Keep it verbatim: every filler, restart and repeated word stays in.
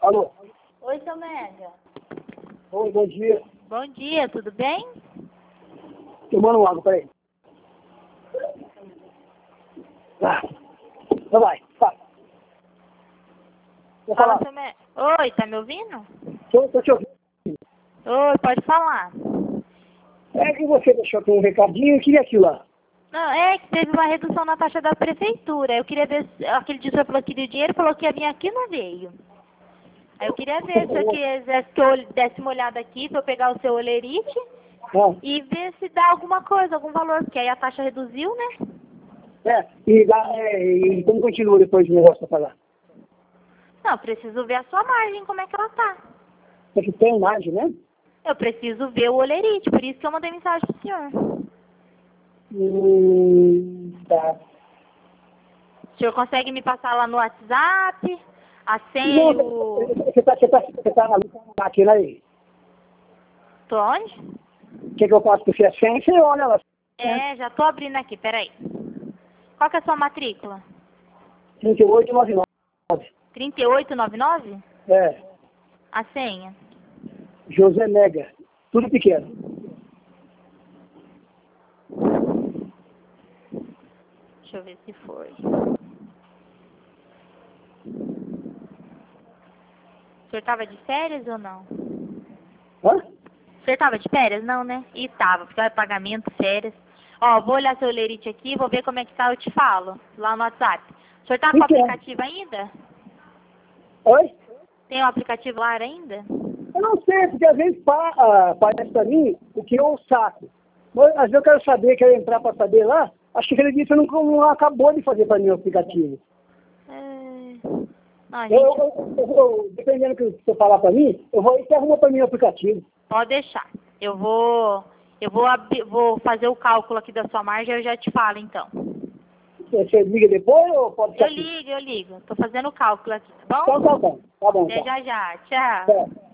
Alô? Oi, seu Mega. Oi, bom dia. Bom dia, tudo bem? Tomando água, peraí. Ah, então vai, vai. Vou Fala, falar. seu Mega. Oi, tá me ouvindo? Tô, tô te ouvindo. Oi, pode falar. É que você deixou aqui um recadinho, eu queria aquilo lá. Não, é que teve uma redução na taxa da prefeitura. Eu queria ver se aquele dia o senhor falou que deu dinheiro, falou que ia vir aqui e não veio. Aí eu queria ver se eu quisesse que eu desse uma olhada aqui pra eu pegar o seu olerite Ah, e ver se dá alguma coisa, algum valor, porque aí a taxa reduziu, né? é, e, dá, é, e como continua depois o negócio pra falar? Não, preciso ver a sua margem, como é que ela tá. Você que tem imagem, né? Eu preciso ver o olerite, por isso que eu mandei mensagem pro senhor. Hum, tá. O senhor consegue me passar lá no WhatsApp, a senha Não, e o... você tá, você tá, você tá na máquina aí. Tô onde? O que, que eu faço com você? A senha, você olha lá. Né? É, já tô abrindo aqui, peraí. Qual que é a sua matrícula? trinta e oito e noventa e nove. trinta e oito noventa e nove? É, A senha? José Mega. Tudo pequeno. Deixa eu ver se foi. O senhor tava de férias ou não? Hã? O senhor tava de férias? Não, né? E tava, porque é pagamento, férias. Ó, vou olhar seu lerite aqui, vou ver como é que tá, eu te falo, lá no WhatsApp. O senhor tá com o Pequeno. aplicativo ainda? Oi? Tem o aplicativo lá ainda? Eu não sei, porque às vezes pa, ah, parece pra mim o que eu saco. Mas às vezes eu quero saber, quero entrar pra saber lá. Acho que ele disse que não, não acabou de fazer pra mim o aplicativo. É... Não, a Eu, gente eu, eu, eu- dependendo do que você falar pra mim, eu vou e você arruma pra mim o aplicativo. pode deixar. Eu vou, eu vou, abrir- vou fazer o cálculo aqui da sua margem e eu já te falo, então. Você, você liga depois ou pode ser Eu aqui? ligo, eu ligo. Tô fazendo o cálculo aqui, tá bom? Então tá bom, tá bom Até então. já já. Tchau. É.